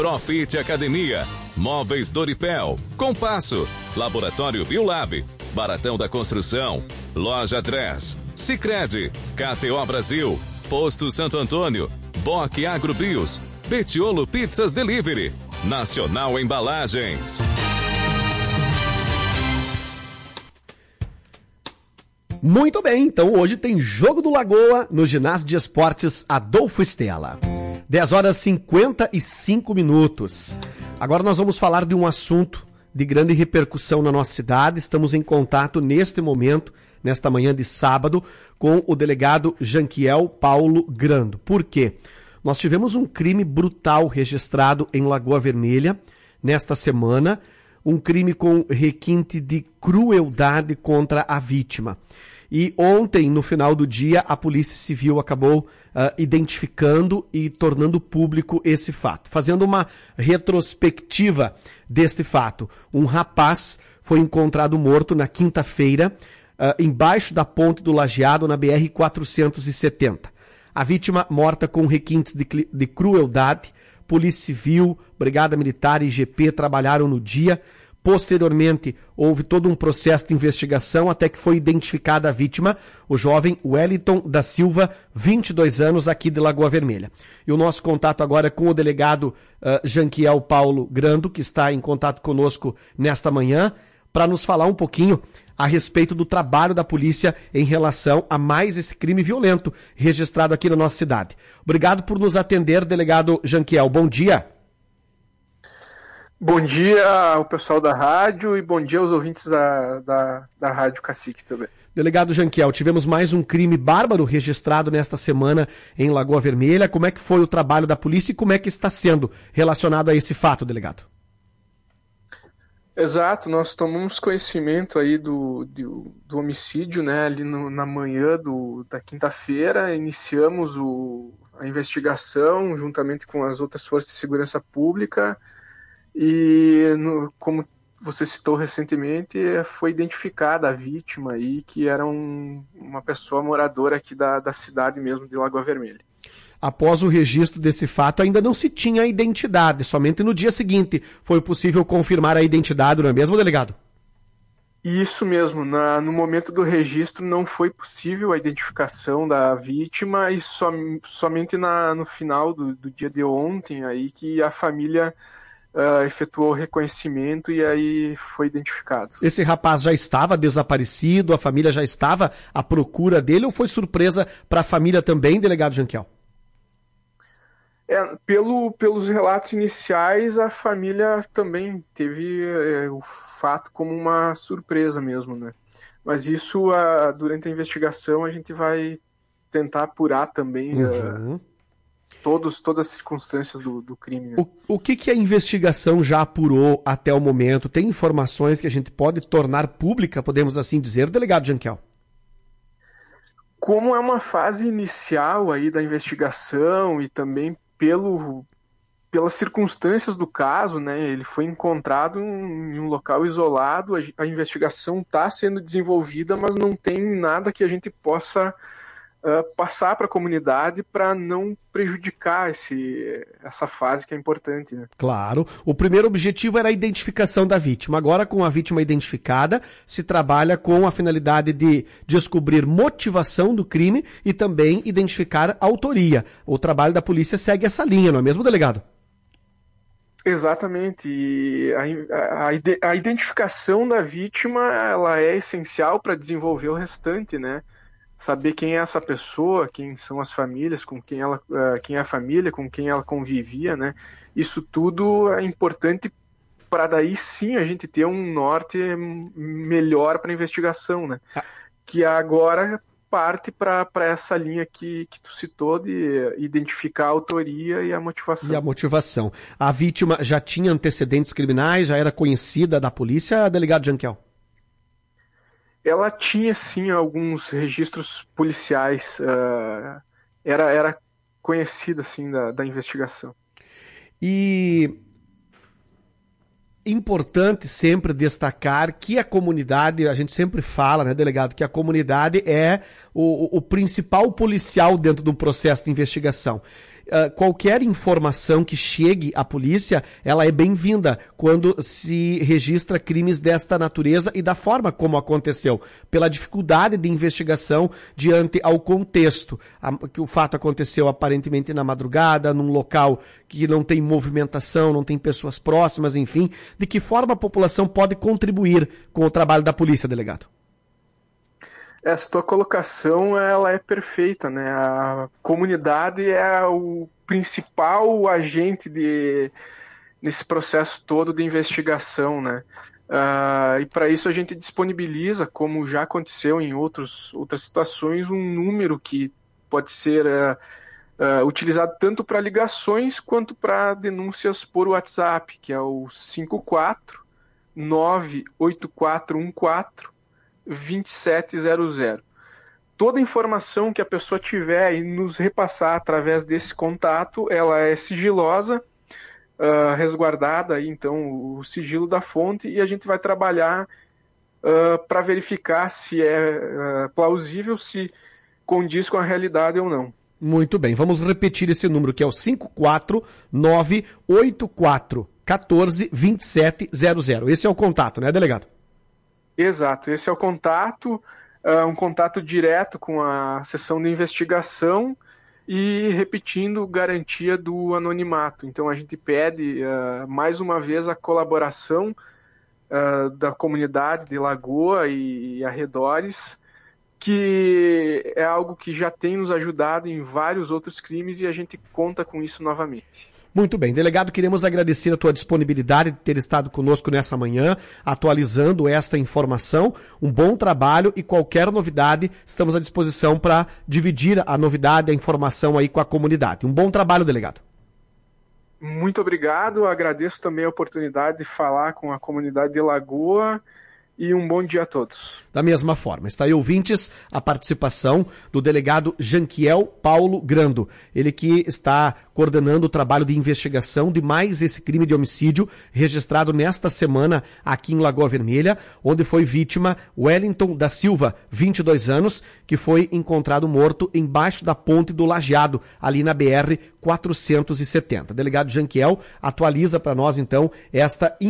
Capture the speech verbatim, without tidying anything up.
Profit Academia, Móveis Doripel, Compasso, Laboratório Biolab, Baratão da Construção, Loja Dress, Sicredi, K T O Brasil, Posto Santo Antônio, Boque Agrobios, Betiolo Pizzas Delivery, Nacional Embalagens. Muito bem, então hoje tem Jogo do Lagoa no Ginásio de Esportes Adolfo Estela. dez horas e cinquenta e cinco minutos. Agora nós vamos falar de um assunto de grande repercussão na nossa cidade. Estamos em contato neste momento, nesta manhã de sábado, com o delegado Janquiel Paulo Grando. Por quê? Nós tivemos um crime brutal registrado em Lagoa Vermelha nesta semana, um crime com requinte de crueldade contra a vítima. E ontem, no final do dia, a Polícia Civil acabou uh, identificando e tornando público esse fato. Fazendo uma retrospectiva deste fato, um rapaz foi encontrado morto na quinta-feira, uh, embaixo da ponte do Lajeado, na B R quatrocentos e setenta. A vítima morta com requintes de, de crueldade, Polícia Civil, Brigada Militar e I G P trabalharam no dia. Posteriormente, houve todo um processo de investigação até que foi identificada a vítima, o jovem Wellington da Silva, vinte e dois anos, aqui de Lagoa Vermelha. E o nosso contato agora é com o delegado uh, Janquiel Paulo Grando, que está em contato conosco nesta manhã, para nos falar um pouquinho a respeito do trabalho da polícia em relação a mais esse crime violento registrado aqui na nossa cidade. Obrigado por nos atender, delegado Janquiel. Bom dia. Bom dia ao pessoal da rádio e bom dia aos ouvintes da, da, da Rádio Cacique também. Delegado Janquiel, tivemos mais um crime bárbaro registrado nesta semana em Lagoa Vermelha. Como é que foi o trabalho da polícia e como é que está sendo relacionado a esse fato, delegado? Exato, nós tomamos conhecimento aí do, do, do homicídio, né, ali no, na manhã do, da quinta-feira, iniciamos o, a investigação juntamente com as outras forças de segurança pública. E, no, como você citou recentemente, foi identificada a vítima aí, que era um, uma pessoa moradora aqui da, da cidade mesmo, de Lagoa Vermelha. Após o registro desse fato, ainda não se tinha a identidade, somente no dia seguinte foi possível confirmar a identidade, não é mesmo, delegado? Isso mesmo, na, no momento do registro não foi possível a identificação da vítima e som, somente na, no final do, do dia de ontem aí que a família Uh, efetuou o reconhecimento e aí foi identificado. Esse rapaz já estava desaparecido, a família já estava à procura dele ou foi surpresa para a família também, delegado Janquiel? É, pelo, pelos relatos iniciais, a família também teve é, o fato como uma surpresa mesmo, né? Mas isso, uh, durante a investigação, a gente vai tentar apurar também uhum. uh, Todos, todas as circunstâncias do, do crime. Né? O, o que, que a investigação já apurou até o momento? Tem informações que a gente pode tornar pública, podemos assim dizer, delegado Janquiel? Como é uma fase inicial aí da investigação e também pelo, pelas circunstâncias do caso, né? Ele foi encontrado em um local isolado, a, a investigação está sendo desenvolvida, mas não tem nada que a gente possa Uh, passar para a comunidade para não prejudicar esse, essa fase que é importante. Né? Claro. O primeiro objetivo era a identificação da vítima. Agora, com a vítima identificada, se trabalha com a finalidade de descobrir motivação do crime e também identificar a autoria. O trabalho da polícia segue essa linha, não é mesmo, delegado? Exatamente. E a, a, a identificação da vítima ela é essencial para desenvolver o restante, né? Saber quem é essa pessoa, quem são as famílias, com quem ela, quem é a família, com quem ela convivia, né? Isso tudo é importante para daí sim a gente ter um norte melhor para a investigação, né? Ah. Que agora parte para essa linha que, que tu citou de identificar a autoria e a motivação. E a motivação. A vítima já tinha antecedentes criminais, já era conhecida da polícia, delegado Janquiel? Ela tinha, sim, alguns registros policiais, uh, era, era conhecida, sim, da, da investigação. E importante sempre destacar que a comunidade, a gente sempre fala, né, delegado, que a comunidade é o, o principal policial dentro de um processo de investigação. uh, qualquer informação que chegue à polícia, ela é bem-vinda quando se registra crimes desta natureza e da forma como aconteceu, pela dificuldade de investigação diante ao contexto, a, que o fato aconteceu aparentemente na madrugada, num local que não tem movimentação, não tem pessoas próximas, enfim, de que forma a população pode contribuir com o trabalho da polícia, delegado? Essa tua colocação, ela é perfeita, né? A comunidade é o principal agente de, nesse processo todo de investigação, né? Uh, e para isso a gente disponibiliza, como já aconteceu em outros, outras situações, um número que pode ser uh, uh, utilizado tanto para ligações quanto para denúncias por WhatsApp, que é o cinco quatro nove oito quatro um quatro vinte e sete zero zero. Toda informação que a pessoa tiver e nos repassar através desse contato, ela é sigilosa, uh, resguardada, aí, então, o sigilo da fonte, e a gente vai trabalhar uh, para verificar se é uh, plausível, se condiz com a realidade ou não. Muito bem, vamos repetir esse número, que é o cinco quatro nove oito quatro um quatro dois sete zero zero. Esse é o contato, né, delegado? Exato, esse é o contato, uh, um contato direto com a seção de investigação e, repetindo, garantia do anonimato. Então a gente pede, uh, mais uma vez, a colaboração uh, da comunidade de Lagoa e, e arredores, que é algo que já tem nos ajudado em vários outros crimes e a gente conta com isso novamente. Muito bem, delegado, queremos agradecer a tua disponibilidade de ter estado conosco nessa manhã, atualizando esta informação. Um bom trabalho e qualquer novidade, estamos à disposição para dividir a novidade, a informação aí com a comunidade. Um bom trabalho, delegado. Muito obrigado, agradeço também a oportunidade de falar com a comunidade de Lagoa. E um bom dia a todos. Da mesma forma, está aí, ouvintes, a participação do delegado Janquiel Paulo Grando. Ele que está coordenando o trabalho de investigação de mais esse crime de homicídio registrado nesta semana aqui em Lagoa Vermelha, onde foi vítima Wellington da Silva, vinte e dois anos, que foi encontrado morto embaixo da ponte do Lajeado, ali na B R quatrocentos e setenta. Delegado Janquiel atualiza para nós, então, esta informação.